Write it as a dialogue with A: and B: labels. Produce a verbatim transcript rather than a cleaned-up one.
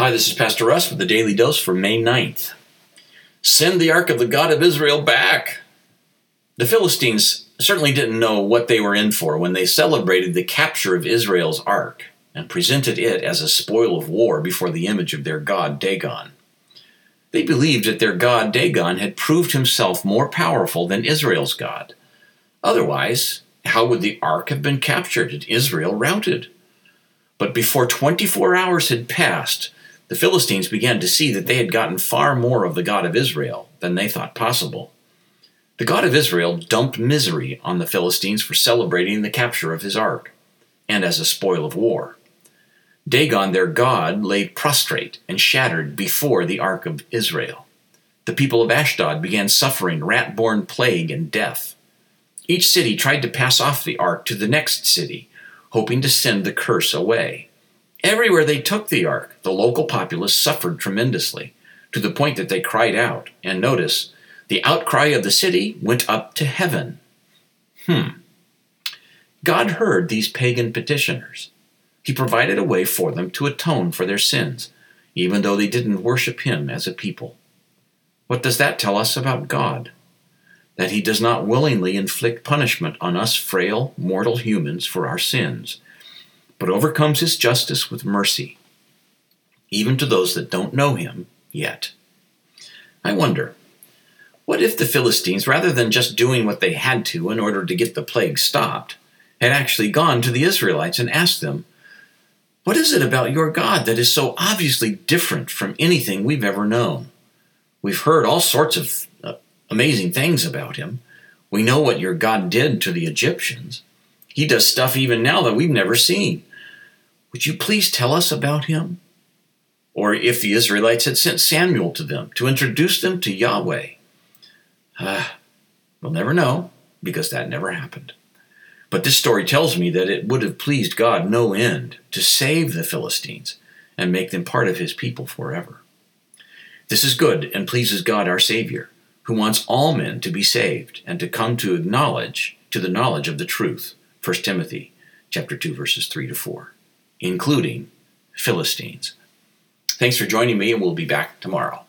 A: Hi, this is Pastor Russ with the Daily Dose for May ninth. Send the Ark of the God of Israel back. The Philistines certainly didn't know what they were in for when they celebrated the capture of Israel's Ark and presented it as a spoil of war before the image of their god Dagon. They believed that their god Dagon had proved himself more powerful than Israel's God. Otherwise, how would the Ark have been captured and Israel routed? But before twenty-four hours had passed, the Philistines began to see that they had gotten far more of the God of Israel than they thought possible. The God of Israel dumped misery on the Philistines for celebrating the capture of his ark, and as a spoil of war. Dagon, their god, lay prostrate and shattered before the ark of Israel. The people of Ashdod began suffering rat-borne plague and death. Each city tried to pass off the ark to the next city, hoping to send the curse away. Everywhere they took the ark, the local populace suffered tremendously, to the point that they cried out. And notice, the outcry of the city went up to heaven. Hmm. God heard these pagan petitioners. He provided a way for them to atone for their sins, even though they didn't worship him as a people. What does that tell us about God? That he does not willingly inflict punishment on us frail, mortal humans for our sins, but overcomes his justice with mercy, even to those that don't know him yet. I wonder, what if the Philistines, rather than just doing what they had to in order to get the plague stopped, had actually gone to the Israelites and asked them, "What is it about your God that is so obviously different from anything we've ever known? We've heard all sorts of uh, amazing things about him. We know what your God did to the Egyptians. He does stuff even now that we've never seen. Would you please tell us about him?" Or if the Israelites had sent Samuel to them to introduce them to Yahweh. Ah, we'll never know, because that never happened. But this story tells me that it would have pleased God no end to save the Philistines and make them part of his people forever. This is good and pleases God our Savior, who wants all men to be saved and to come to acknowledge to the knowledge of the truth. First Timothy chapter two, verses three to four, including Philistines. Thanks for joining me, and we'll be back tomorrow.